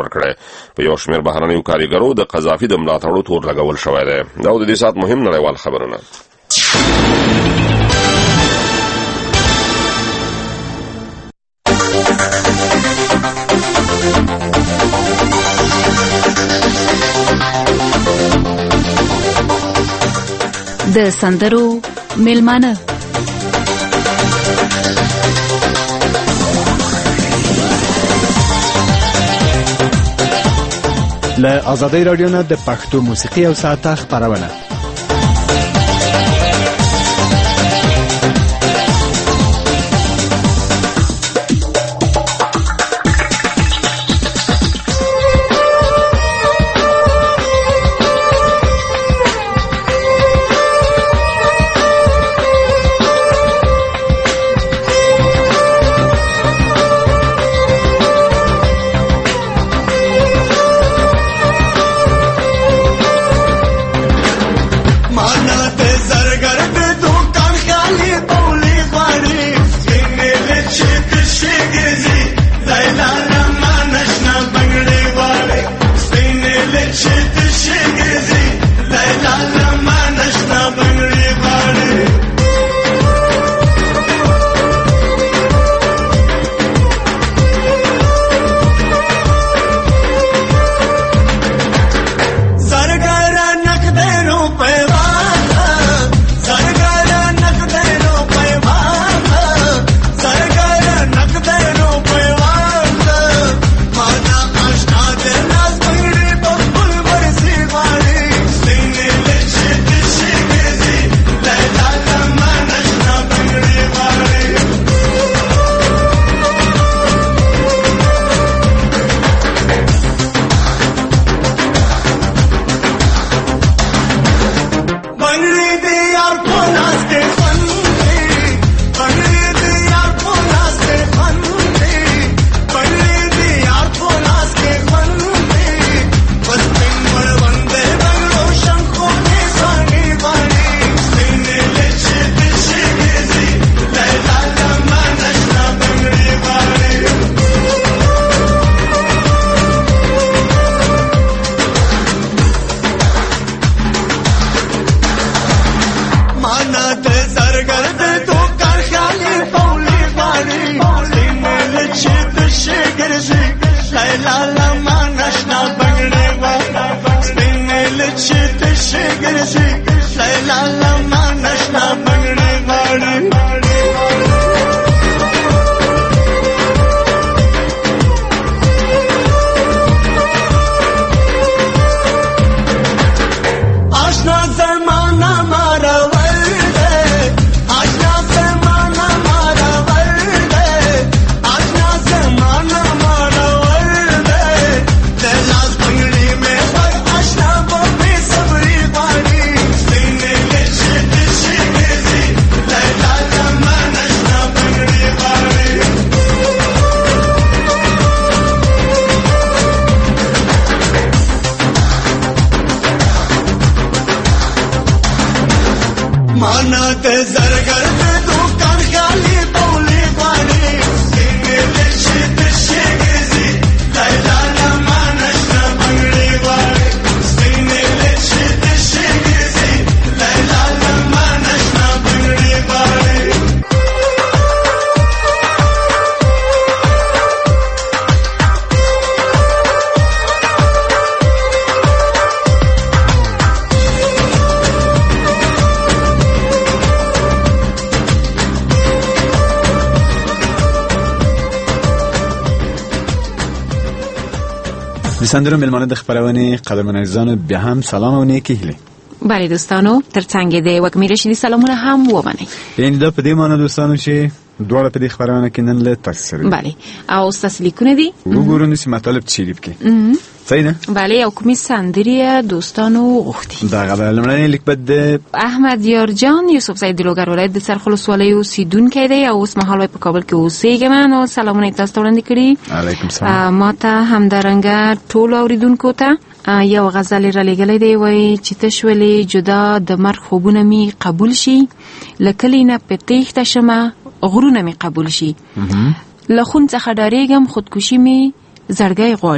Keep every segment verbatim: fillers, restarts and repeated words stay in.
ورکړی. په یو شمېر بهرنیو کارګرو د قذافي د ملاتړو تور لګول شوی دی. دا د دې ساعت مهم نړیوال خبرونه. د سندرو میلمانه له آزادۍ راډیو نه د پښتو موسیقي او ساعته خپرونه. د سندرو میلمانه د خبرونه قدرمن عزیزانو بیا هم سلام او نیکی هیله. بله دوستانو ترڅنګ د وکمی رشیدی سلامونه هم ومنئ. یعنی دا په دې معنی دوستانو چې دواړه په دې خبرونه کې نن له تاسو سره. بله او تاسو لیکونه دي وګورئ چې مطلب چی دی پکې. صحیح نه؟ بله او کومې سندرې دوستانو غوښتي. دا غواړم لمړنی لیک بد احمد یار جان یوسف سید لوګر ولایت د سرخلوس ولایت اوسیدونکی دی او اوس مهال په کابل کې اوسېږم. نو سلامونه تاسو ته وړاندې کړي. علیکم سلام. ماته همدارنګه ټول اوریدونکو ته یو غزل را لګلې دی وای چې تشولې جدا د مرګ خوبونه می قبول شي لکلی نه پتیخته شمه غرونه می قبول شي لخون څخه ډاریږم خودکشي می زړګي غواړي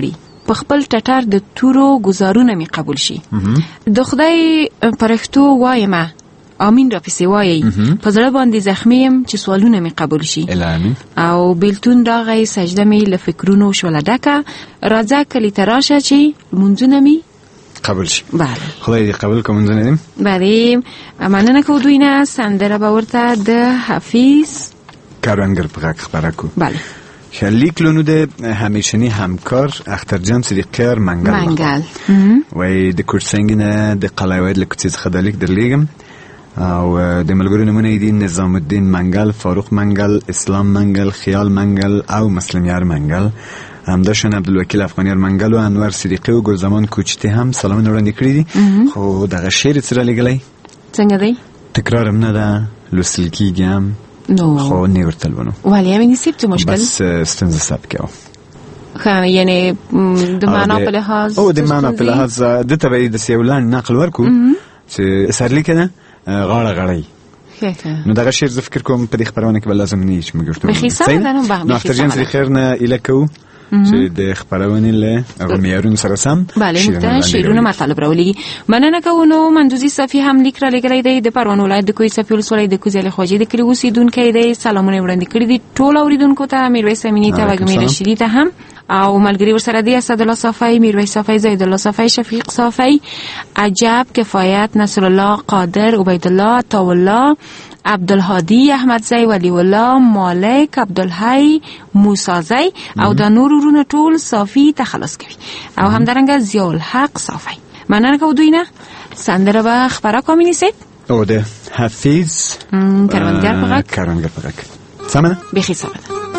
په خپل ټټر د تورو گزارونه می قبول شي. د خدای پرښتو وایم امین را پسې وایي په زړه باندې زخمی يم چې سوالونه می قبول شي. الهامین. او بیلتون راغی سجده می له فکرونو شول ډکه راځه کلی تراشه چې منځونه می قبول شي. بله خدای دې قبول کوم منځونه. بله مننه کوو دوی نه. سندره به ورته د حفیظ کاروانګر په غږ خبره کو. بله شلیک لونو د همیشنی همکار اخترجان صدیقیار منگل منگل وای د کوټسنګ نه د قلاوید لکوڅ څخه د لیک درلیګم او د ملګرو نمونه دي نظام الدین منگل، فاروق منگل، اسلام منگل، خیال منگل او مسلم یار منگل. همداشون عبدالوکیل افغانیار منگل و انور صدیقی و گلزمان کوچتی هم سلام وړاندې کړی دي. خو دغه شعر سره لګلای څنګه دی تکرارم نه ده لوستل کیږي هم نو خو نه ورتل ونه ولی همین سیبت مشکل بس ستنزه ثبت کېو خو یعنی د معنا په لحاظ او د معنا په لحاظ د تبعید سیولان نقل ورکو چې سرلی کنه غاړه غړی نو دغه شعر ز فکر کوم په دې خبرونه کې بل لازم نه چې موږ ورته بخي سم ده نو به نو اخترجان سری خیر نه الکو چې د خبرونه له غمیارون سره سم بله مختار شیرونه مطالب راولي. مننه کوو. نو منځوزي صفي هم لیک را لګلای دی د پروان ولایت د کوی صفي ولسوالۍ د کوزل خوجي د کلی اوسیدونکو دی. سلامونه وړاندې کړی دي ټول اوریدونکو ته. میرویس امینی ته وګمیر رشیدی ته هم او ملګری ورسره دی اسد الله صفای، میرویس صفای، زید الله صفای، شفیق صفای، عجب، کفایت، نصر الله، قادر، عبید الله، تاوالله، عبدالهادی، احمد زی، ولی الله، مالک، عبدالحی، موسی زی او د نور ورونه ټول صافی تخلص کوي او همدارنګه ضیاء الحق صافی. مننه کوو دوی نه. سندره به خبره کومینی سید او د حفیظ کاروانګر په غږ کاروانګر په غږ سمه بخي سمه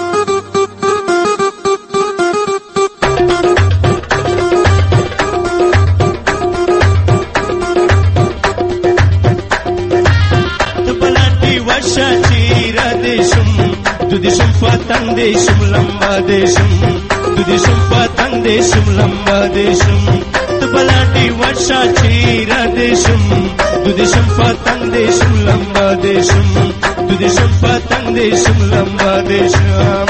Dudishum patang deshum lamba deshum Dudishum patang deshum lamba deshum Tubalati varsha chira deshum Dudishum patang deshum lamba deshum Dudishum patang deshum lamba deshum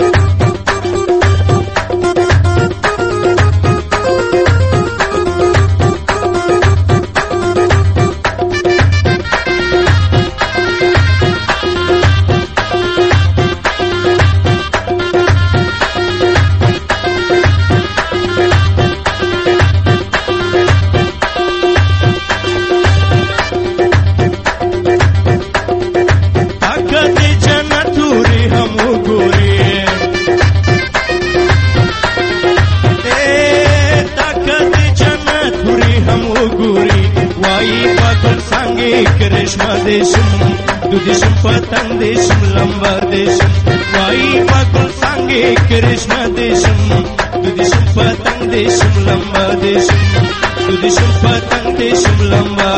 Dudishum patang deshum lamba deshum Wai pakul sange Krishna deshum Dudishum patang deshum lamba deshum Dudishum patang deshum lamba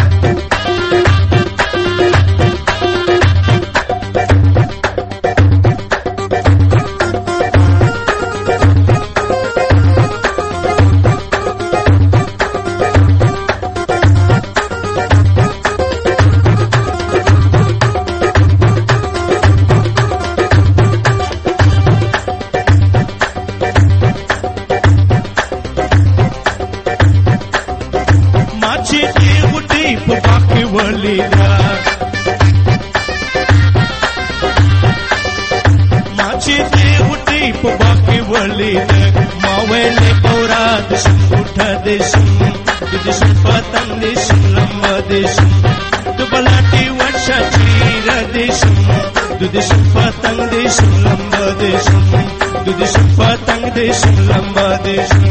Dudishum patang deshum lamba deshum Dudishum patang deshum lamba deshum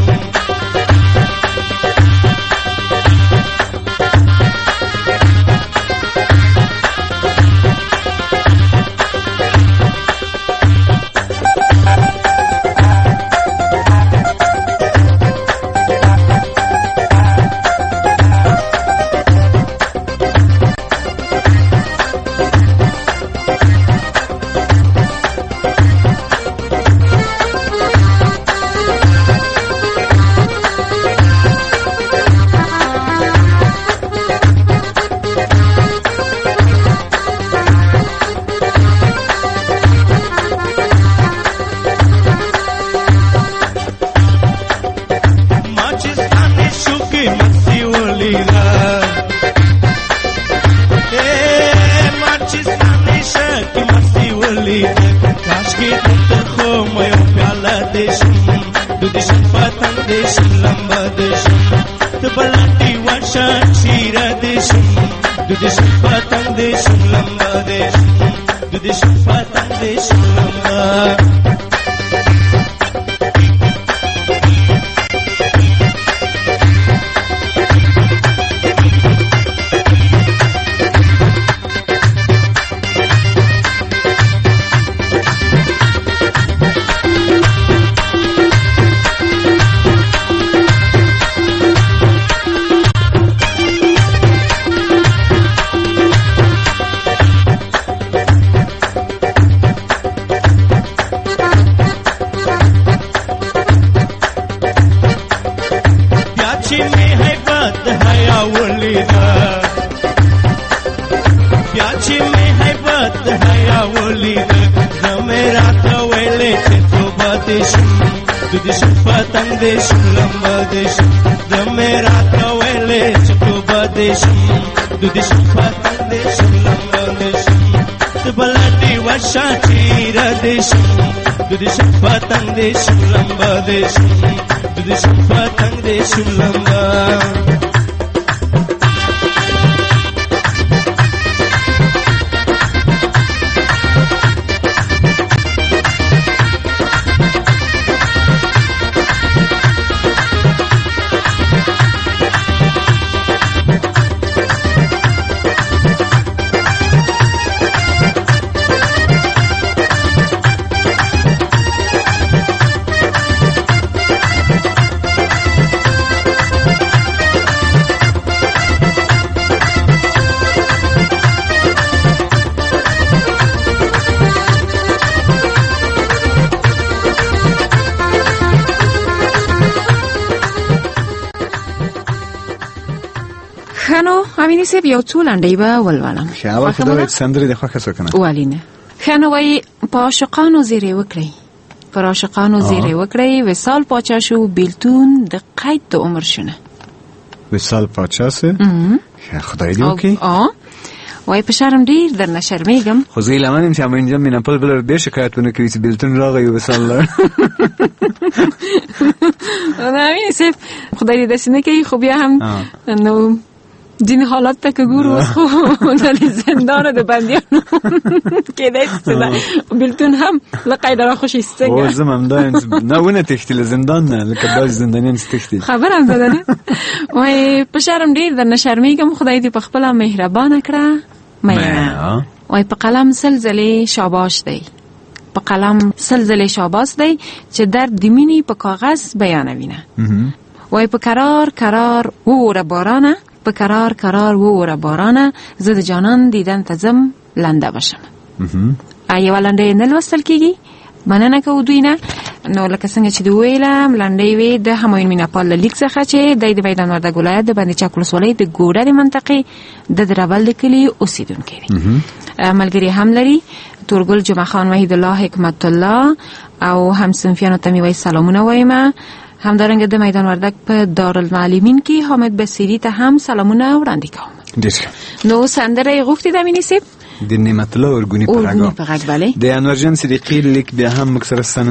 patang de shum lamba de shum to balati washa chira de shum du de shum patang de shum lamba de shum du de shum patang de shum lamba प्याची में है बात हया वोली मेरा तो वेले तो बातेश तुझ पतंग देश लंबा देश मेरा तो वेले तो बातेश तुझ पतंग देश लंबा देश तो बलाटी वर्षा चीरा देश तुझ पतंग देश लंबा देश तुझ पतंग देश लंबा خانو امینی سیب یو څو لنډۍ به ولولم خیال خدای سندرې د خوښه سو کنه والینه خانو وای په عاشقانو زیری وکړي پر عاشقانو زیری وکړي وصال پاچا شو بیلتون د قید د عمر شونه وصال پاچا سه خدای دې وکي اه وای په شرم ډیر درنه شرمېږم خو زه لمنم چې امینجم مینه په بل ډیر شکایتونه کوي چې بیلتون راغی وصال لار امینی سیب خدای دې دسنه کوي خو بیا هم نو دین حالات ته که ګورو خو د زندان د بندیانو کېدای څه بیلتون هم لقید را خوشی ستنګ او زمم دا نه ونه تختیل زندان نه لکه د زندانین تختیل خبرم ده نه وای په شرم ډیر د شرمېږم خدای دې په خپل مهربانه کړه مې وای په قلم سلزله شاباش دی په قلم سلزله شاباس دی چې درد د مینې په کاغذ بیانوینه وای په قرار قرار وره بارانه په قرار قرار وره بارانه زه د جانان دیدن ته زم لنده بشم ایو لنده نه لوستل کیږي مننه کوو دوی نه نو لکه څنګه چې دوی ویلم لنډۍ وې د همایون میناپال له لیک څخه چې د میدان وردګ ولایت د باندې چک ولسوالۍ د ګوډه د منطقې د دربل د کلي اوسیدونکی دی ملګری هم لري تورګل جمعه خان وحید الله حکمت الله او هم صنفیانو ته میوي سلامونه وایم همدارنګه د میدان وردګ په دارالمعلمین کې حامد بصیری ته هم سلامونه وړاندې کوم ډیر نو سندره غوښتي د مینې سیب د نعمت الله ورګونی پرګا د انور جان صدیقی لیک بیا هم مکسر سنن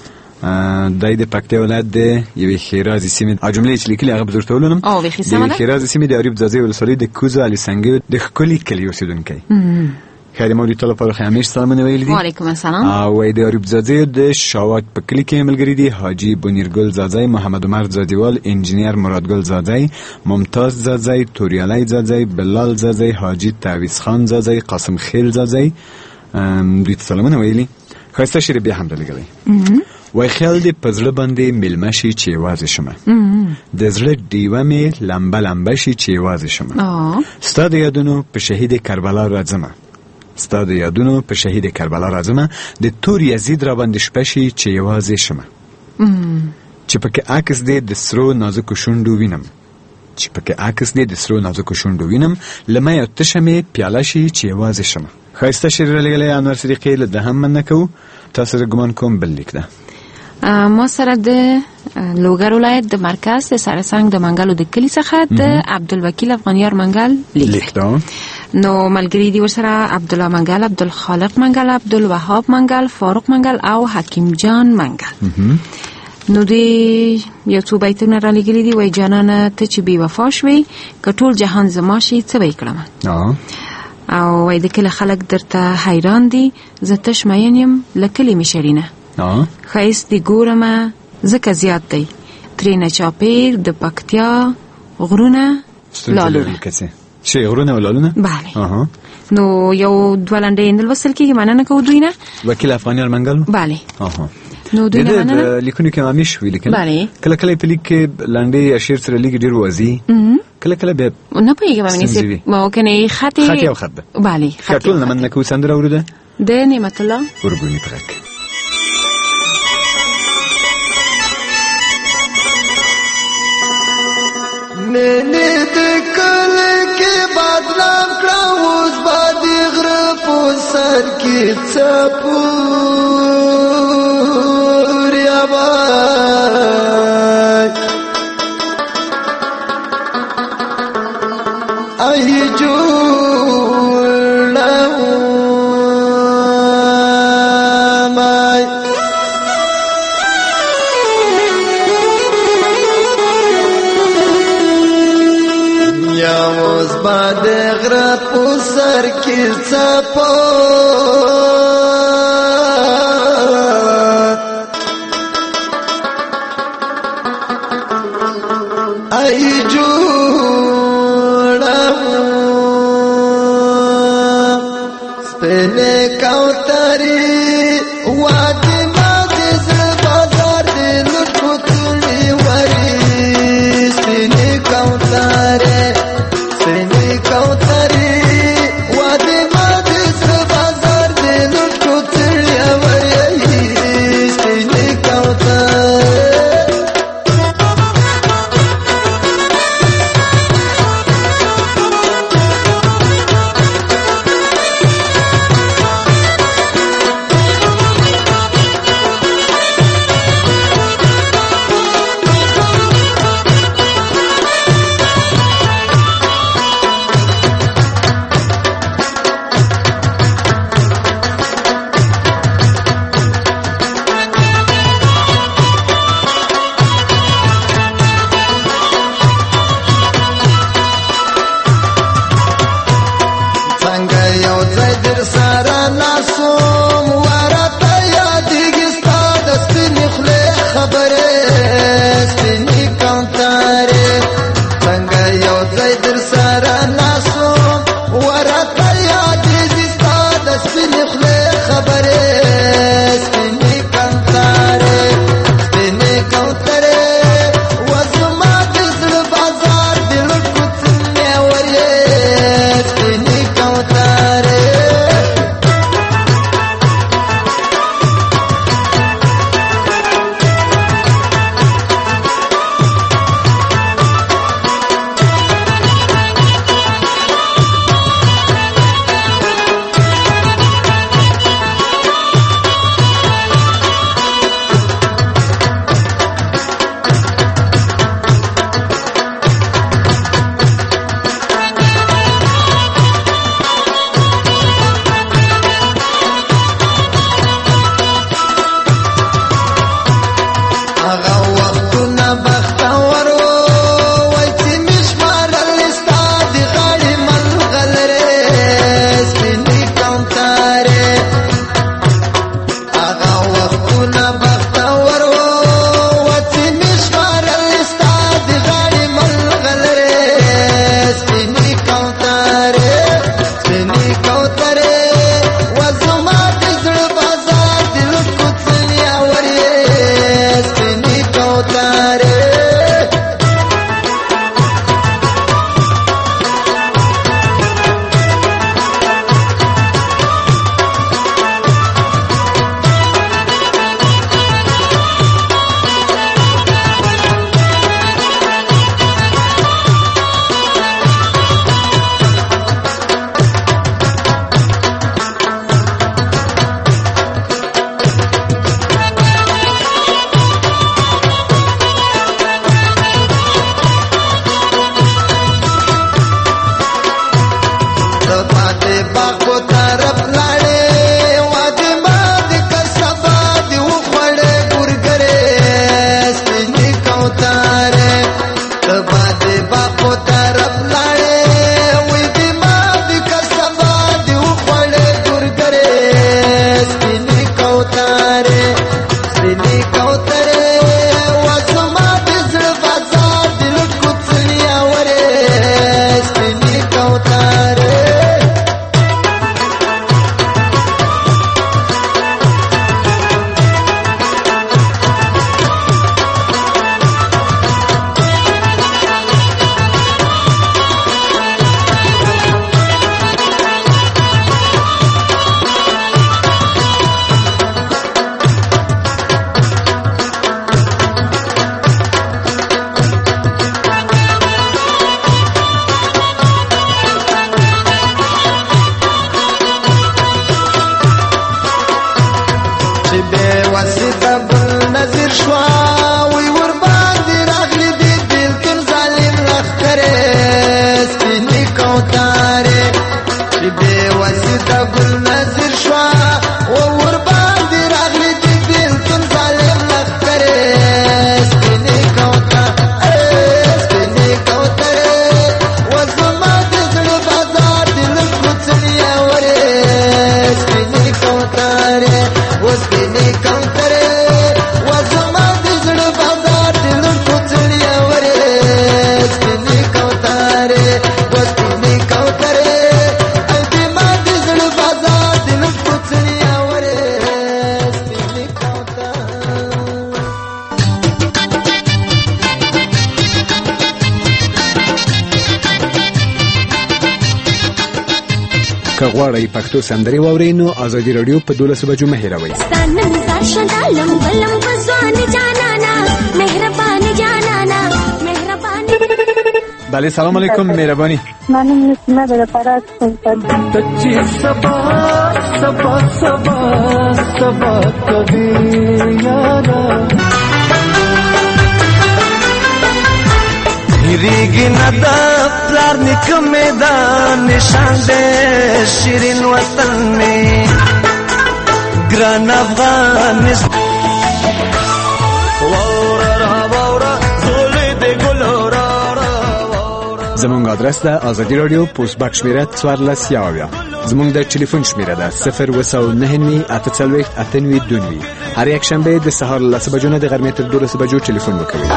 دای د پکتیا ولایت د یوې خیرازي سیمې ا جملې چې لیکلي هغه بزرګتولم او وی خیسمه د خیرازي سیمې د اریب ځاځي ولسوالۍ د کوزه علي څنګه د خولي کلی اوسیدونکي خیر مولوی طلب پر خیمه سلام ویل دي وعلیکم السلام او د اریب ځاځي د شاوات په کلی کې ملګری دي حاجی بنیرګل ځاځي محمد عمر ځاځیوال انجنیر مرادګل ځاځي ممتاز ځاځي توریالای ځاځي بلال ځاځي حاجی تعویز خان ځاځي قاسم خیل ځاځي دوی سلامونه ویلي خاصه شری بیا هم دلګلې وای خیال دې پزړه باندې ملمشي چې واز شمه د زړه دیوه مې لمبه لمبه شي چې واز شمه ستاد یادونو په شهید کربلا راځم ستاد یادونو په شهید کربلا راځم د تور یزید را باندې شپشي چې واز شمه چې پکې عکس دې د سرو نازک شونډو وینم چې پکې عکس دې د سرو نازک شونډو وینم لمه یو تشمه پیاله شي چې واز شمه خاصه شری لګلې انور صدیقی له ده هم منکو تاسو ګمان کوم بل لیک ده ما سره د لوګر ولایت د مرکز د سرسنګ د منګلو د کلی څخه د عبدالوکیل افغانیار منګل لیک ده نو ملګری دی ورسره عبدالله منګل عبدالخالق منګل عبدالوهاب منګل فاروق منګل او حکیم جان منګل نو دې یو څو بیتونه را لګلي دي، وای جانانه ته چې بې وفا شوې که ټول جهان زما شي څه به یې کړمه. او وای د کله خلک درته حیران دي، زه تش مین یم له کلي مې شرینه. ښایست دې ګورمه ځکه زیات دی، ترېنه چاپېر د پکتیا غرونه لالونه. شي غرونه او لالونه. بله. نو یو دوه لنډۍ لوستل کېږي، مننه کوو دوی نه. وکیل افغاني ارمنګل. بله. نو دوی نه مننه. لیکونو کې مامي شوي لیکل. بله. کله کله په لیک کې لنډۍ اشعار سره لیک ډېر وځي، کله کله بیا نه پوهېږم مامي سي ممکنه خط خط یو خط ده. بله خط. ټول نه مننه کوو. سندره اورېده د نعمت الله ورګوني په غږ. نینې د کله کې بدنام کړه، اوس به د غره په سر کې څپور یابای ای جوړمای یا اوس به د غره په سر کې څپور ای جوړم سپینې کوترې واده ما د زړه بازار د لوټ کوتلې وایي سپینې کوترې سپینې کوترې واده ما د زړه بازار د لوټ کوتلې وایي سپینې کوترې کوتاره تبا دې باپو طرف لاړې وې دې ما دې کسبا دې وخوړې ګورګرې سپینې کوتاره سپینې کوتره واسما دې زړه بازار دې لټ کوڅنیا وره سپینې کوتاره که غواړئ پښتو سندرې واورئ نو ازادي راډیو په دولس بجو مه هېروئ. بله سلام علیکم مهربانی. من نسمه به فرات سلطان تچی سبا سبا سبا سبا کبھی یارا هیریگی ندا پلار نکم میدان نشان دے شیرین وطن میں گران افغانستان زمونږ آدرس ده آزادي راډیو پوسټ باکس شمیره څوارلس یو اویا. زمونږ د ټلیفون شمیره ده صفر اوه سوه نهه نوي اته څلوېښت اته نوي دوه نوي. هر یکشنبه د سهار له لسو بجو نه د غرمې تر دولسو بجو ټلیفون وکوئ.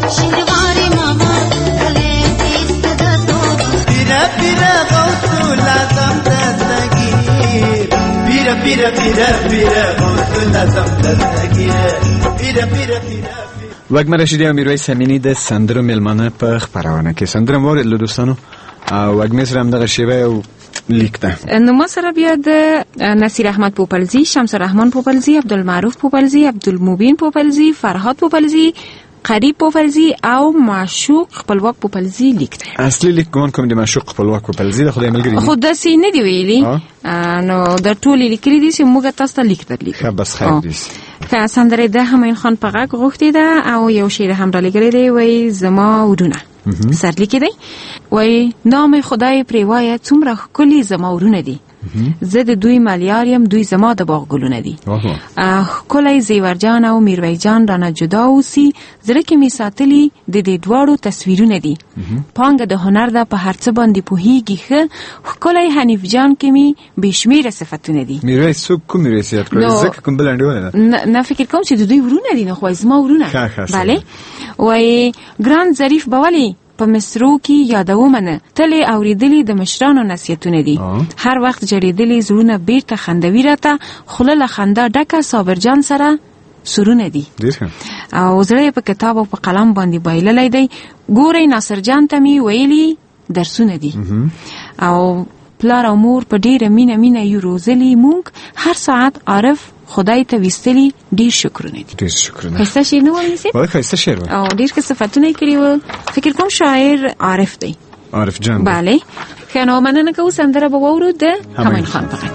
وګمه رشیدی او میرویس امینی د سندرو میلمانه په خپرونه کې سندره مورد له دوستانو او وګمه سره هم دغه شیبه او لیک ده. نو ما سره بیا د نصیر احمد پوپلزی، شمس الرحمن پوپلزی، عبدالمعروف پوپلزی، عبدالمبین پوپلزی، فرهاد پوپلزی، قریب پوپلزی او معشوق خپلواک پوپلزی لیک ده. اصلي لیک ګمان کوم د معشوق خپلواک پوپلزی د خدای ملګری خو د سې نه دی ویلي نو د ټولې لیکلي دي چې موږ تاسو ته لیک درلیکو. ښه بس خیر دی. که سندره ده همین خان په غږ غوښتې ده او یو شعر هم را لګلی دی وای زما ورونه سر لیکي دی وای نام خدای پرې وایه څومره ښکلي زما ورونه دي زه د دوی ملیار یم دوی زما د باغ ګلونه دي ښکلی زیورجان او میرویس جان رانه جدا اوسي زړه کې مې ساتلي د دې دواړو تصویرونه دي پانګه د هنر ده په هر څه باندې پوهیږي ښه ښکلی حنیف جان کې مې بې شمېره صفتونه دي. میرویس څوک کوم میرویس یاد کړی ځکه کوم بل انډیواله نه فکر کوم چې د دوی ورونه دي نو خو زما ورونه بله وای ګران ظریف به ولې په مصرو کې یادومه نه تلې اورېدلې د مشرانو نصیحتونه دي هر وخت جړېدلې زړونه بیرته خندوي راته خوله له خندا ډکه صابرجان سره سرونه دي او زړه په کتاب او په قلم باندې بایللی دی ګورئ ناصر جان ته مې ویلي درسونه دي او پلار او مور په ډیره مینه مینه یو روزلي مونږ هر ساعت عارف خدای ته وستلی ډیر شکرونه دي. ډیر شکرونه. خسته شعر نه وایي سي؟ وای خسته شعر. او ډیر ښه صفاتونه کړی و. فکر کوم شاعر عارف دی. عارف جان. bale. خنو مننه کوم سندره به وورو ده همین خان فقط.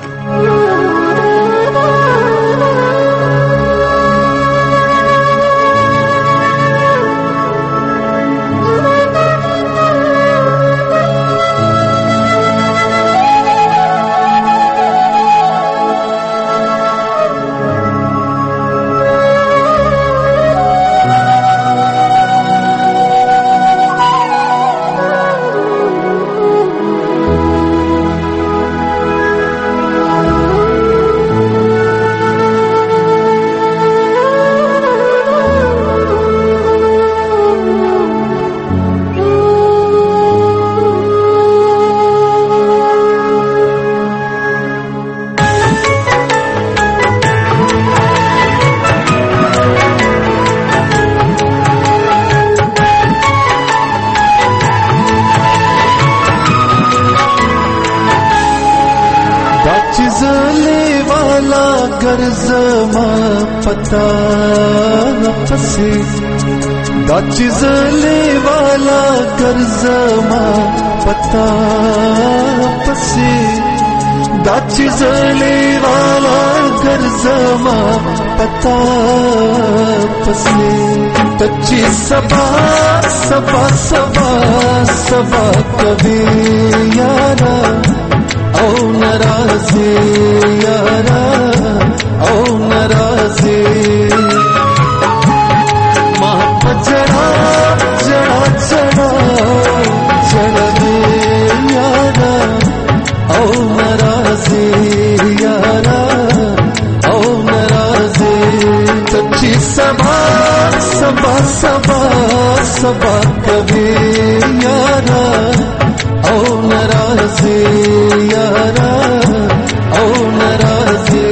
पता पसे दा चिजले वाला कर्जमा पता पसे दा चिजले वाला कर्जमा पता पसे तच्ची सबा सबा सबा सबा कभी यारा ओ नाराज़ी यारा ओ नाराज़ी मां जड़ा जड़ा जड़ा जड़ा दे यारा ओ नाराज़ी यारा ओ नाराज़ी सच्ची सबा सबा सबा सबा कभी यारा ओ नाराज़ी यारा ओ नाराज़ी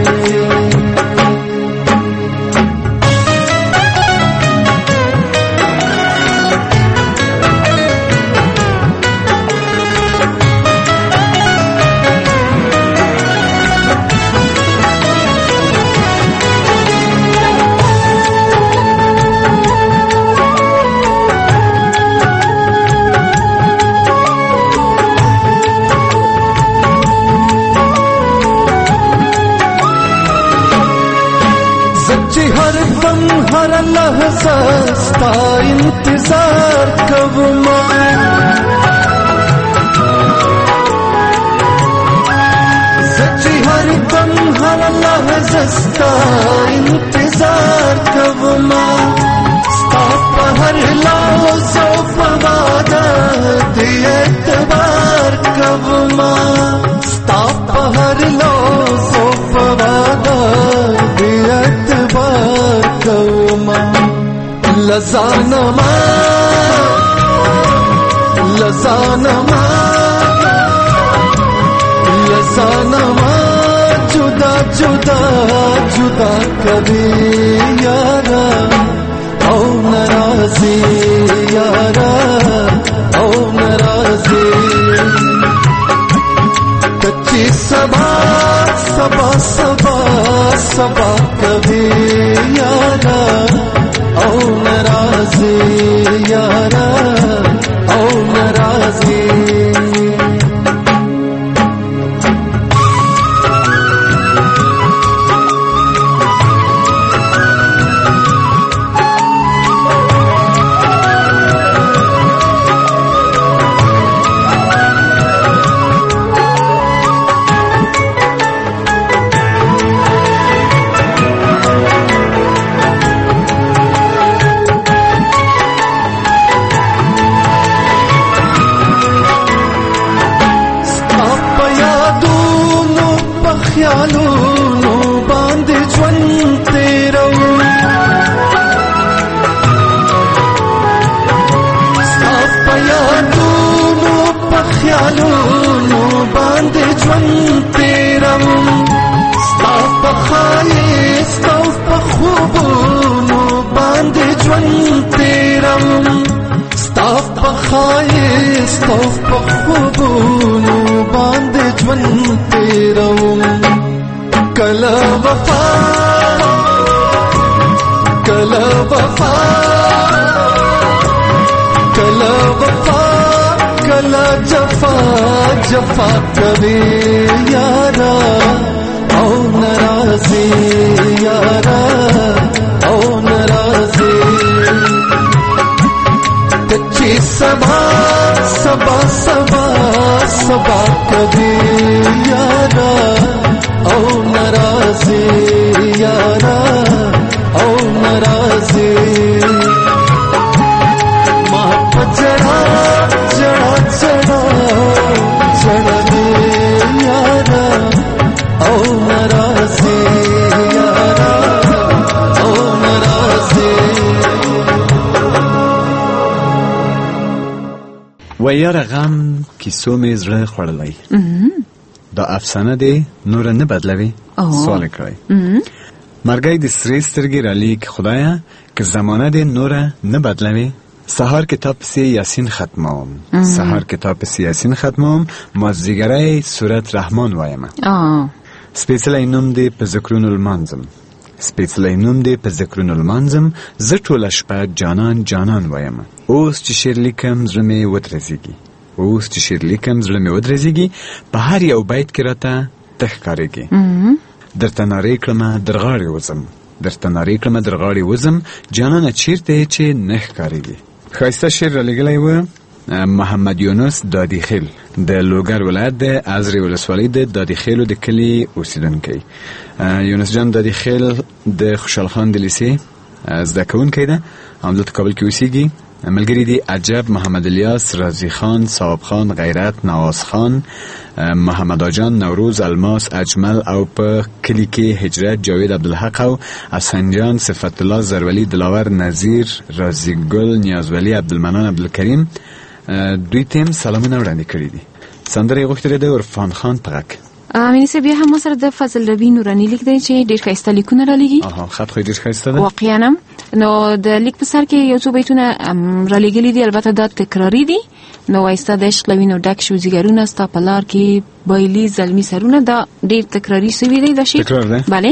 हर लहज़ा स्ता इंतजार कब मैं सच्ची हर दम हर लहज़ा स्ता इंतजार कब मैं स्ता पहर लौज़ो फवादा दिए एतबार कब मैं स्ता पहर लौज़ो फवादा दिए एतबार कौमा लज़ानमा लज़ानमा लज़ानमा जुदा जुदा जुदा कभी यारा ओ नाराज़ी यारा ओ नाराज़ी कच्ची सबा सबा सबा सबा कभी यारा ओ नाराज़ी यारा ओ नाराज़ी ख्यालों बांध ज्वंत रहूं साफया दोनों पख्यालों बांध ज्वंत रहूं साफ खाए साफ खूबों बांध ज्वंत रहूं साफ खाए साफ खूबों बांध ज्वंत रहूं कला वफा कला वफा कला वफा कला जफा जफा कभी यारा ओ नाराज़ी यारा ओ नाराज़ी कच्ची सबा सबा सबा सबा कभी यारा ओ नाराज़ी यारा ओ नाराज़ी मां जड़ा जड़ा जड़ा जड़ा दे यारा ओ नाराज़ी यारा ओ नाराज़ी و یاره غم کیسو می زړه خوړلای دا افسانه دی نور نه بدلوي سوال کړی مرګي د سری سترګې را لیک خدایا که زمانه دی نور نه بدلوي سحر کتاب سی یاسین ختموم سحر کتاب سی یاسین ختموم مازدیګری سورت رحمان وایم سپیڅلی نوم دی په ذکرونو المنظم سپېڅلی نوم دې په ذکرونو لمانځم، زه ټوله شپه جانان جانان وایم. اوس چې شعر لیکم زړه مې ودرزېږي، اوس چې شعر لیکم زړه مې ودرزېږي، په هر یو بیت کې راته ته ښکارېږي. درته نارې کړمه در غاړې وځم، درته نارې کړمه در غاړې وځم، جانانه چیرته یې چې نه ښکارېږي. ښایسته شعر رالیږلی و محمد یونس دادی خیل د لوګر ولایت د ازرې ولسوالۍ د دادی خیلو د کلي اوسیدونکی. یونس جان دادی خیل د خوشحال خان د لیسې زده کوونکی ده، همدلته کابل کې اوسیږي. ملګري دي عجب، محمد الیاس، رازی خان، صاحب خان، غیرت، نواز خان، محمد آجان، نوروز، الماس، اجمل او په کلی کې هجرت، جاوید عبدالحق او حسن جان، صفت الله، زرولی، دلاور، نظیر، رازی گل، نیازولی، عبدالمنان، عبدالکریم، دوی تیم سلامونه وړاندې کړي دي. سندره یې غوښتلې ده عرفان خان په غږ. امینه صاحب بیا هم ما سره د فضل ربی نورانی لیک دی چې ډېر ښایسته لیکونه رالیږي. اها خط خو ډېر ښایسته ده واقعا. نو د لیک په سر کې یو څو بیتونه رالیږلي دي، البته دا تکراری دي. نو وایسته د عشق لوینو ډک شو ځیګرونه ستا په لار کې بایلي زلمي سرونه، دا ډېر تکراری سوی دی دا شعر. تکرار ده بله.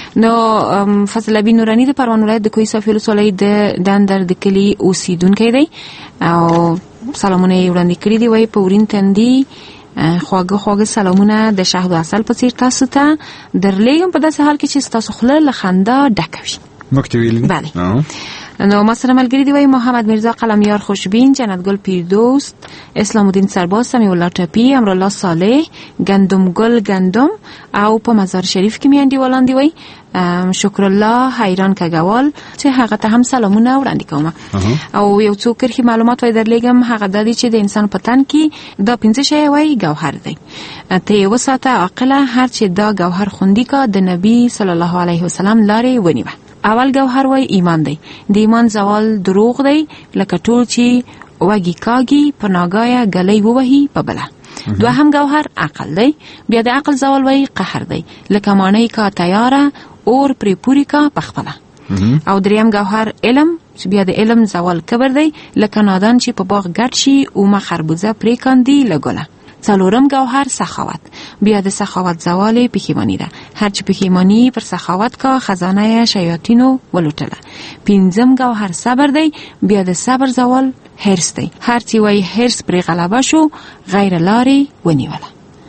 نو فضل ربی نورانی د پروان ولایت د کوهي صافي ولسوالۍ د دندر د کلي اوسیدونکی دی او سلامونه یې وړاندې کړي دي. وایي په ورین تندي خواږه خواږه سلامونه د شهد و عسل په څیر تاسو ته درلیږم، په داسې حال کې چې ستاسو خوله له خندا ډکه وي. موږ ته ویلي. بله. نو ما سره ملګري دي وایي محمد میرزا قلمیار خوشبین، جنتگل پیردوست، اسلام الدین سرباز، سمیع الله ټپي، امرالله صالح، گندم گل گندم او په مزار شریف کې مې انډیوالان دي. وایي شکر الله حیران کګوال چې هغه ته هم سلامونه وړاندې کوم. او یو څو کرخي معلومات وای درلېږم، هغه د دې چې د انسان په تن کې دا پنځه شی وای ګوهر دی. ته یې وساته عاقله، هر چې دا ګوهر خوندي کا د نبی صلی الله علیه وسلم لارې ونیوه. اول ګوهر وای ایمان دی، د ایمان زوال دروغ دی، لکه ټول چې وږي کاږي په ناګایه ګلۍ ووهي په بله. دوهم ګوهر عقل دی، بیا د عقل زوال وای قهر دی، لکه مانۍ کا تیاره اور پری پوری کا پخپله. او دریم ګوهر علم، چې بیا د علم زوال کبر دی، لکه نادان چې په باغ ګډ شي او ما خربوزه پرې کاندي لګوله. څلورم ګوهر سخاوت، بیا د سخاوت زوال پښیمانی ده، هر چې پښیمانی پر سخاوت کا خزانه شیاطینو ولوټله. پنځم ګوهر صبر دی، بیا د صبر زوال حرص دی، هر چې وای حرص پرې غلبه شو غیر لارې ونیوله.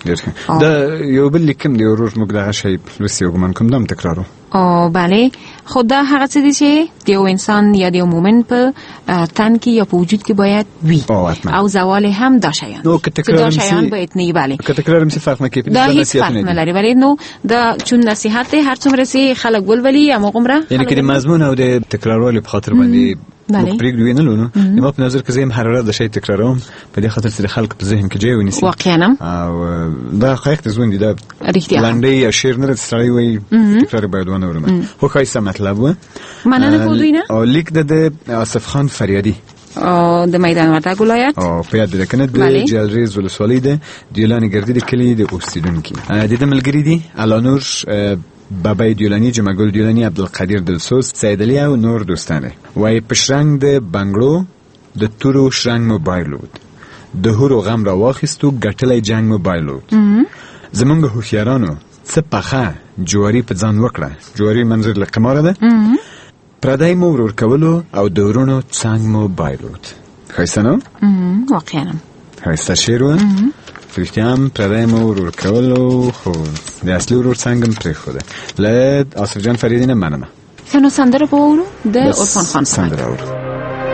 دا یو بل لیکم دی ورور موږ دغه شی لوسی وګمان کوم دم تکرارو. او بله، خود دا هغه څه دي چې د یو انسان یا د یو مومن په تن کې یا په وجود کې باید وي او زوال هم دا شیان. نو که تکرار شیان باید نه. بله که تکرار هم څه فرق نه کوي، دا هیڅ فرق نه لري. ولی نو دا چون نصیحت دی، هر څومره سي خلک ولولي یا مغمره، یعنی که د مضمون او د تکرارولو په خاطر باندې موږ پرېږدو نه لونو. ما په نظر کې زه هم حرارت د شی تکراروم په دې خاطر چې د خلکو په ذهن کې ځای ونیسي. واقعا او دا حقیقت د ژوند دی، دا رښتیا لنډۍ یا شعر نه سړی وایي تکرار باید ونه ورم. خو ښایسته مطلب و. مننه کوو دوی نه. او لیک د آصف خان فریادي او د میدان وردګ ولایت او په یاد ده کنه د جلریز ولسوالۍ د دیلانی ګردی د کلی د اوسیدونکي. د دې ملګری دي الانور بابای دیولانی، جمعگل دیولانی، عبدالقدیر دلسوز، سید علی او نور دوستانه. وای پشرنګ د بنگړو د تورو شرنګ موبایل ود، د هورو غم را واخیستو ګټلې جنگ موبایل ود. زمونږ هوښیارانو څه پخه جواری په ځان وکړه، جواری منظر له قمار ده، پردای مو ورور کولو او دورونو څنګ موبایل ود. ښایسته نو واقعا ښایسته شعر و. فرشتیام پردای مو ورور کولو خو د اصلي ورور څنګه پرې خوده. له آصف جان فریدی نه مننه. څنګه سندره وورو د عرفان خان سندره وورو.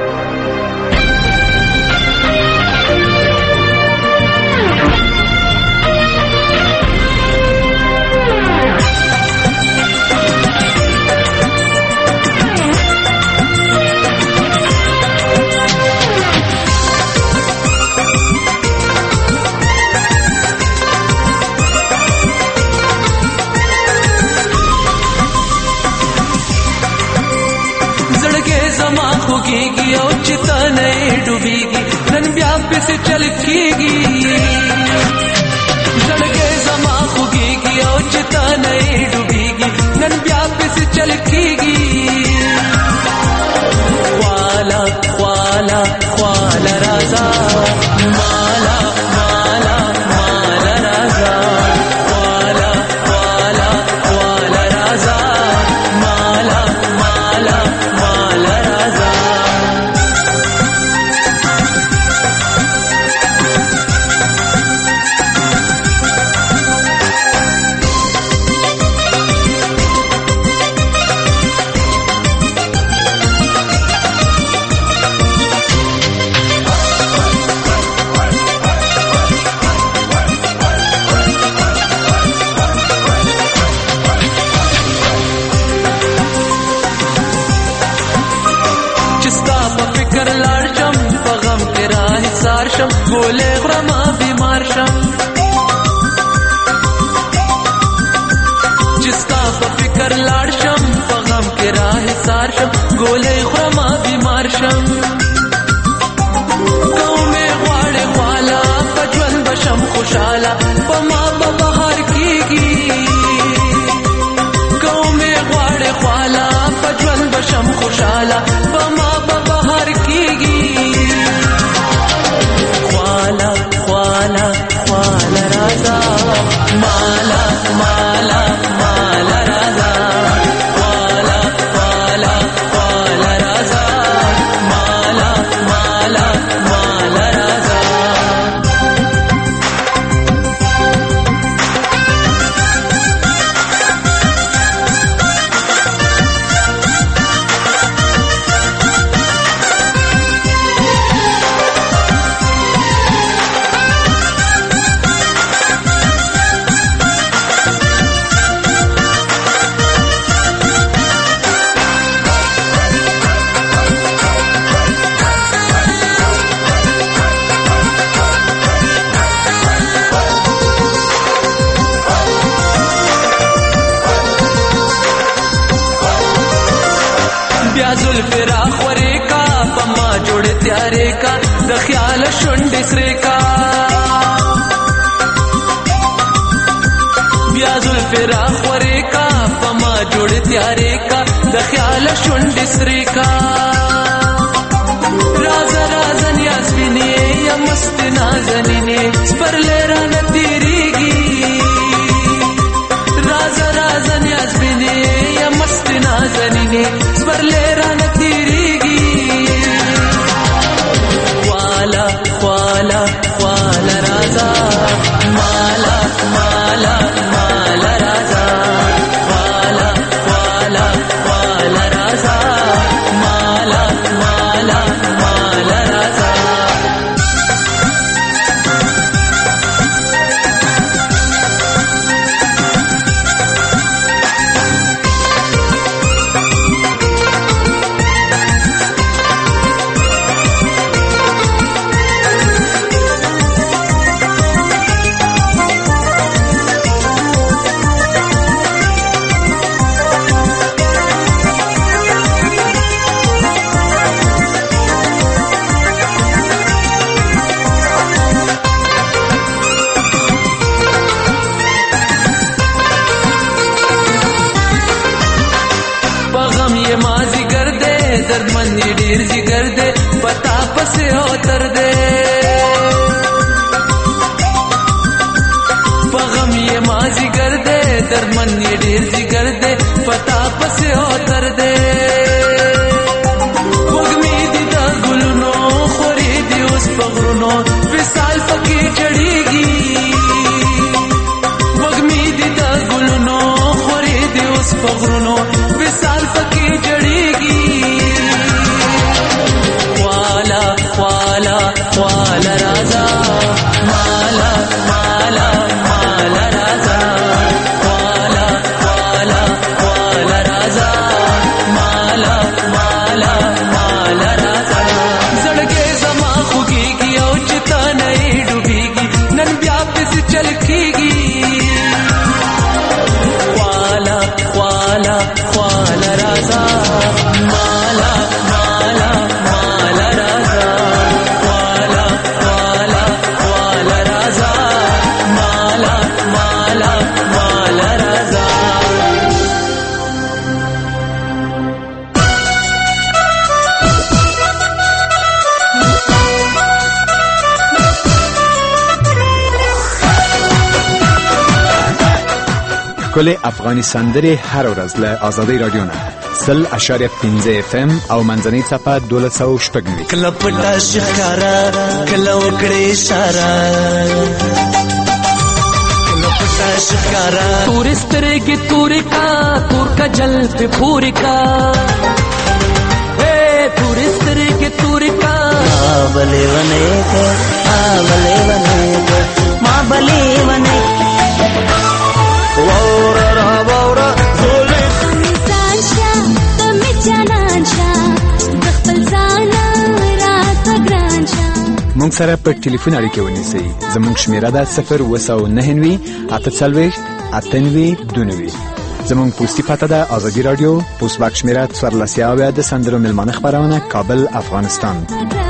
خوږیږي او چې تنه ډوبېږي نن بیا پسې چل کېږي. زړګی زما خوږیږي او چې تنه ډوبېږي نن بیا پسې چل کېږي. خواله خواله خواله راځه مالا مالا مالا راځه خواله خواله خواله راځه مالا ګولې غرما بیمار شم جستا په فکر لاړ شم په غم کې راه سار شم ګولې غرما بیمار شم قومې غواړې والا په ژوند بشم خوشاله په ما به بهار کېږي قومې غواړې والا په ژوند بشم خوشاله په ما به بهار کېږي خواله خواله خواله راځه مالا مالا مالا راځه خواله خواله خواله راځه مالا مالا مالا راځه بیا زلف را خورې کا په ما جوړ تیارې کا د خیال شونډې سرې کا بیا زلف را خورې کا په ما جوړ تیارې کا د خیال شونډې سرې کا رازه رازه نیاز وینې یا مست نازنینې سپرلې رانه تېرېږي رازه رازه نیاز وینې یا مست نازنینې سپرلې رانه تېرېږي خواله خواله خواله راځه مالا مالا مالا راځه خواله خواله خواله راځه مالا مالا مالا راځه दर्दमन ये ढेर जिगर दे पता पसे होतर दे पगम ये माँ जिगर दे दर्दमन ये ढेर जिगर दे पता पसे होतर दे वगमी दीदा गुलनो खोरी दी उस पगरुनो विसाल पकी चढ़ेगी वगमी दीदा गुलनो खोरी दी उस पगरुनो विसाल पकी चढ़ेगी خواله خواله راځه مالا مالا مالا راځه خواله خواله خواله راځه مالا مالا مالا راځه زړګې زما خوږېږي او چې تا نه یې ډوبېږي نن بیا پسې چل کېږي خواله خواله خواله راځه مالا مالا مالا راځه کل افغانی سندرې هر ورځ له آزادۍ رادیو نه سل اشاریه پنځه اف ام او منځنۍ څپه دولس سوه شپږ نوي کله پټه ښکاره کله وکړې اشاره کله پټه ښکاره تورې سترګې تورې کا تور کجل پې پورې کا تورې سترګې تورې کا بلې ونې که بلې ونې که ما بلې ونې واوره را واوره زولې انسان شه ته مې جانان شه د خپل ځان راته ګران شه مونږ سره په ټلیفون اړیکه ونیسئ. زموږ شمیره ده صفر اوه سوه نهه نوي اته څلوېښت اته نوي دوه نوي. زموږ پوسټي پته ده آزادي رادیو، پوسټ باکس شمیره څوارلس اویا، د سندرو میلمانه خپرونه، کابل، افغانستان.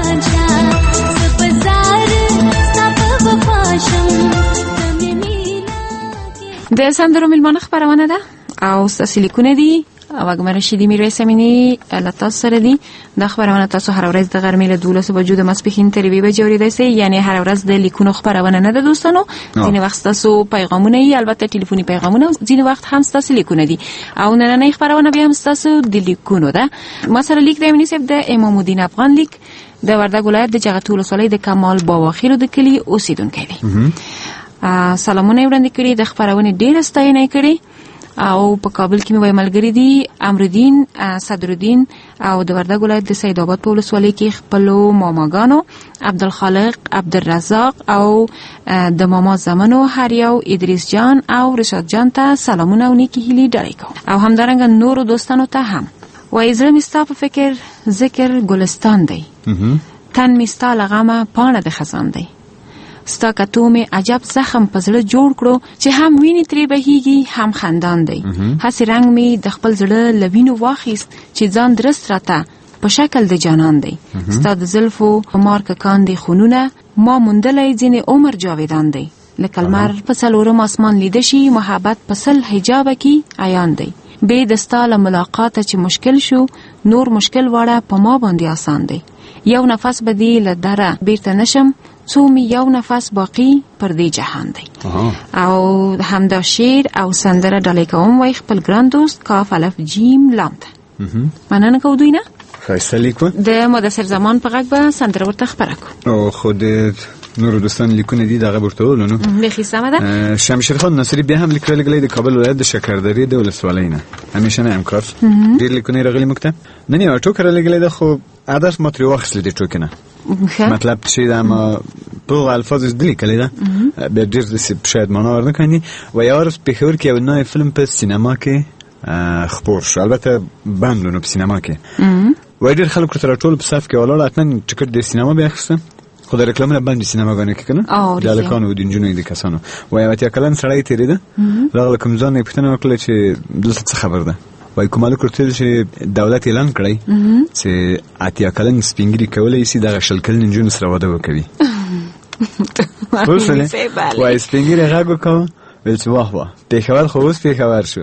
د سندرو میلمانه خپرونه ده او ستاسو لیکونه دي او اګمر رشیدي میرویس امینی له تاسو سره دي. د خبرونه تاسو هر ورځ د غرمې له دولس بجو د ماسپښین تر یوې بجې اورېدای شئ. یعنی هر ورځ د لیکونو خبرونه نه ده دوستانو. ځینې وخت تاسو پیغامونه یې، البته ټلیفوني پیغامونه، ځینې وخت هم تاسو لیکونه دي او نننۍ خبرونه بیا هم تاسو د لیکونو ده. ما سره لیک د امینی صاحب د امام الدین افغان لیک د وردګ ولایت د جغتو ولسوالۍ د کمال باواخیلو د کلي اوسیدونکی دی. سلامونه وړاندې کړي، د خبرونه ډېره ستاینه کړي او په کابل کې مې وای ملګری دي امرالدین، صدرالدین او د وردګ ولایت د سید آباد په ولسوالۍ کې خپلو ماماګانو عبدالخالق، عبدالرزاق او د ماما زمنو هر یو، ادریس جان او رشاد جان ته سلامونه او نیکی هیلې ډالۍ کوم او همدارنګه نورو دوستانو ته هم. وای زړه مې ستا په فکر ذکر ګلستان دی، تن مې ستا له غمه پاڼه د خزان دی، ستا کتو می عجب زخم په زړه جوړ کړو چې هم ویني ترې بهیږي هم خندان دی. هسې رنگ می د خپل زړه لوینو واخیست چې ځان درست راته په شکل د جانان دی. ستا د زلفو مارکه کاندې خونونه ما موندلی ځینې عمر جاویدان دی. لکه لمر په څلورم اسمان لیده شي محبت په سل حجابه کې عیان دی. بې د ستا له ملاقاته چې مشکل شو نور مشکل واړه په ما باندې آسان دی. یو نفس به دی له دره بیرته نشم څو می یو نفس باقی پر دې جهان دی. او همدا شعر او سندره ډالۍ کوم وای خپل ګران دوست کاف الف جیم لام ته. مننه کوو دوی نه ښایسته لیکو د مدثر زمان په غږ به سندره ورته خپره کو او خود نورو دوستان لیکونه دي دغه ورته ولونو بخي سمه ده. شمشیر خان نصری بیا هم لیکل غلې د کابل ولایت د شکردری د ولسوالۍ نه همیشه نه امکار ډیر لیکونه راغلي مکته نه نه ټوکر لګلې ده خو عادت ماتری واخصل دي ټوکنه مطلب چې دا ما په الفاظ د لیکل ده به ډیر د شاید معنا ورنکړي و یار په خور کې یو نوې فلم په سینما کې خبر شو البته باندونو په سینما کې و ډیر خلکو تر ټول په صف کې ولاړ اتن ټیکټ د سینما به اخیسته خو د ریکلامونه باندې سینماګانو کې کنه د الکانو او د انجونو د کسانو وای وته کلن سړی تیرې ده راغله کوم ځان نه پښتنه وکړه چې دلته څه خبر ده وای کومه کوړتل چې دولت اعلان کړی چې اتیا کلن سپینګری کولای شي د شل کلن انجونو سره واده وکړي وای سپینګری هغه کوم ول چې واه واه په خبر خو اوس په خبر شو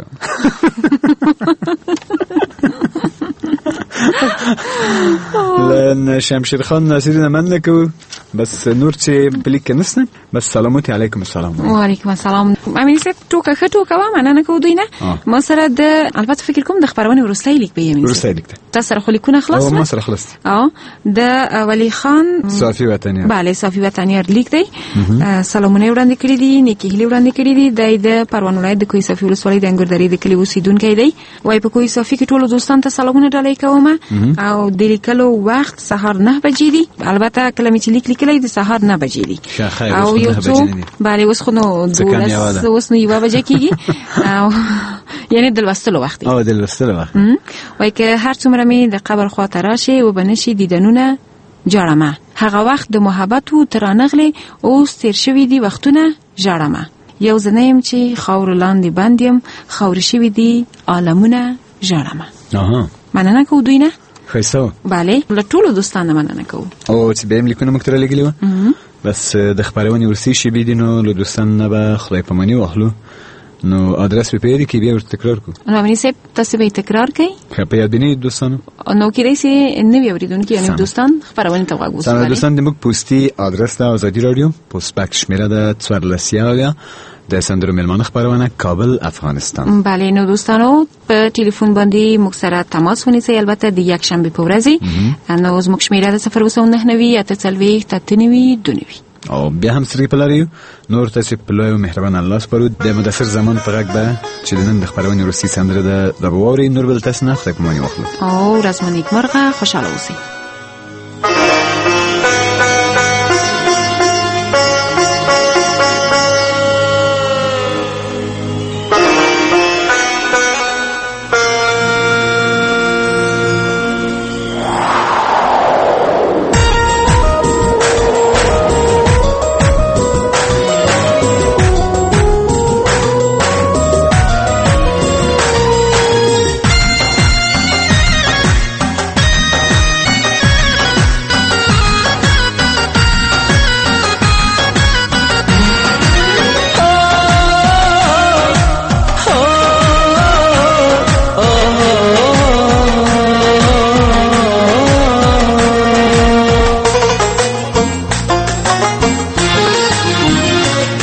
لن شمشیر خان ناصری نه من نکو بس نور چې بلیک نسنه بس سلامتی علیکم السلام و علیکم السلام. امین صاحب ټوکه خټوکه و مننه کو دوی نه ما سره د البته فکر کوم د خبرونه ورستۍ لیک به یمین ورستۍ لیک تاسو سره خو لیکونه خلاص او ما سره خلاص اه د ولی خان صافی وطنیار bale صافی وطنیار لیک دی سلامونه وړاندې کړی دي نیکی هلی وړاندې کړی دي د پروان ولایت د کوی صافی ولسوالۍ د انګردری د کلی اوسیدونکو دی وای په کوی صافی کې ټول دوستان ته سلامونه ډالۍ کوم او د لیکلو وخت سهار نه بجې دي البته کلمې چې لیک لیکلې د سهار نه بجې دي او یو څو bale اوس خو نو دولس اوس نو یو بجې کېږي او یعنی د لوستلو وخت او د لوستلو وخت وای که هر څومره می د قبر خواته راشي و بنشي دیدنونه جاړمه هغه وخت د محبت و ترانغلي او ستیر شوی دی وختونه جاړمه یو زنیم چې خاور لاندې باندیم خاور شوی دی عالمونه جاړمه اها مننه کو دوی نه خیسو bale له ټولو دوستانو مننه کو او چې به لیکونه مکتره لګلی و بس د خبرونه ورسي شي بيدینو له دوستان نه به خدای پمنی واخلو نو ادرس په پیری کې بیا ور تکرار کو نو مې سه تاسو به تکرار کړئ په یاد بنی دوستانو نو کې رئیس نو اوریدونکو یعنی دوستان خبرونه ته واغوسه سلام دوستان د موږ پوسټي ادرس د آزادی رادیو پوسټ باک شمیره د څوارلسیا د سندرو میلمانه خبرونه کابل افغانستان bale نو دوستانو په ټلیفون باندې موږ سره تماس ونیسئ البته د یک شنبه په ورځ نو زموږ شمیره د صفر اوسه نه نوي اته څلوېښت اته نوي دوه نوي او بیا هم سری پلاریو نور تاسو په لوی او مهربان الله سپارو د مدثر زمان په غږ به چې د نن د خبرونه روسي سندره د دبووري نور بل تاسو نه خدای کومانی واخلو او رزمنیک مرغه خوشاله اوسئ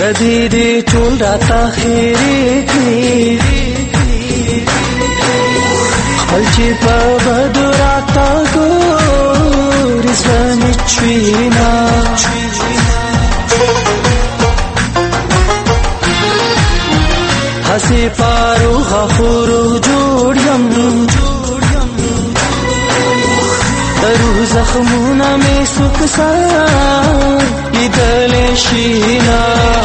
پردی دی ټول راته خیرې کړي خپل چې په بدو راته ګوري زړه مې چوينا هسې فاروغه فروغ جوړ یم د روح زخمونه مې سوکسار لیدلی شینا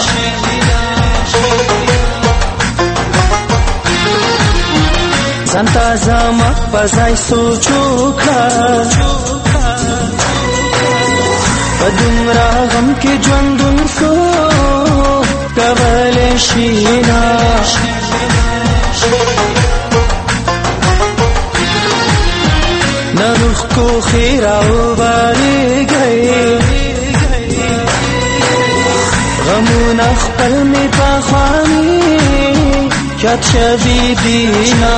ځان ته زما په ځای سوچ وکړه په دومره غم کې ژوندون څو کولی شینا نروح کو خیرا وبارېږئ غمونه خپل مې پخواني یاد شوي دینا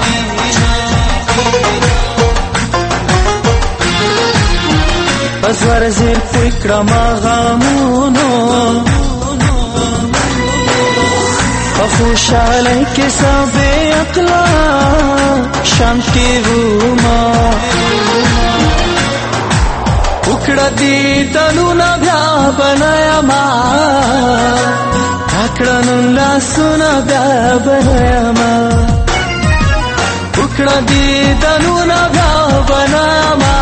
پس ورزیر پوی کړم غمونو په خوشحالۍ کې سبې عقلا شانتي وما وکړه دې تلونه بیا بنایما کړه نن لاسونه بیا بنایما وکړه دې تلونه بیا بنایما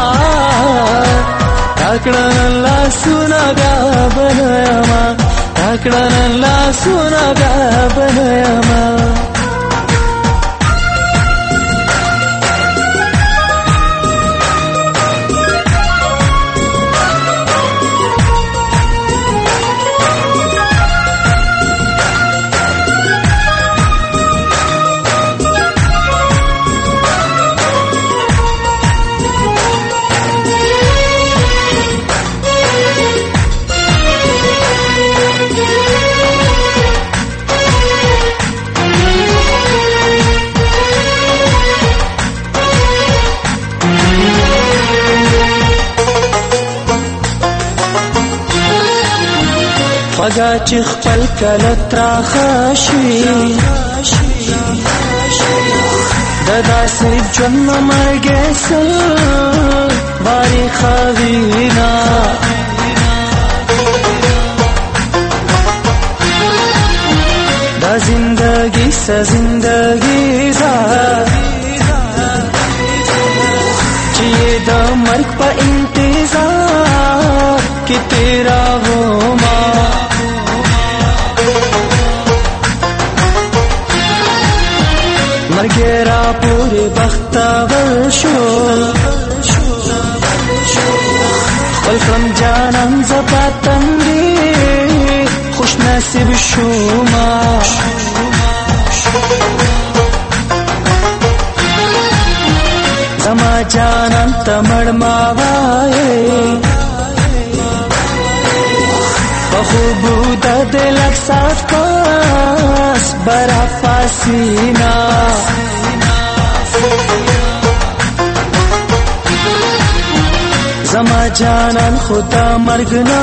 کړه نن لاسونه بیا بنایما کړه نن لاسونه بیا بنایما خوږه چې خپل کله تراخه شي د داسې ژوند نه مرګې سل بارې خوینا دا زندگی سه زندگی ده چې د مرګ په انتظار کې تیرا وما مرګرا پورې بختور شو خپل کم جانان زپاتندې خوش نصیب شوما زما جانان ته مړ ما وایې په خوبو د دل احساس پاس برا فاسینا زما جانان خدا مرګ نه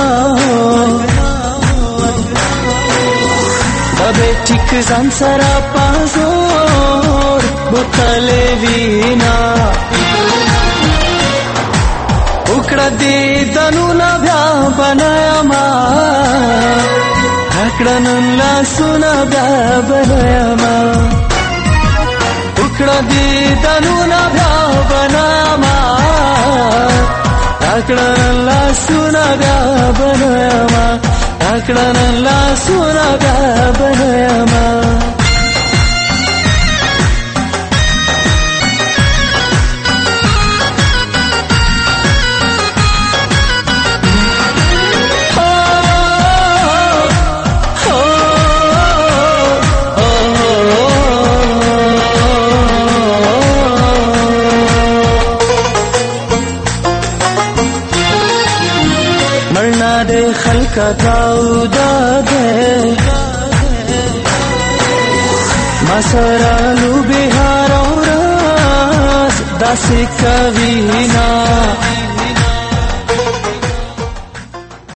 بابه ټیک ځان سره پازور بوتلې وینا وکړه دې دنونه بیا بنایما کړه نن لاسونه بیا بنایما وکړه دې دنونه بیا بنایما کړه نن لاسونه بیا بنایما کړه نن لاسونه بیا بنایما خلق داودا دے مسرالو بہار اور راز داسی کوینا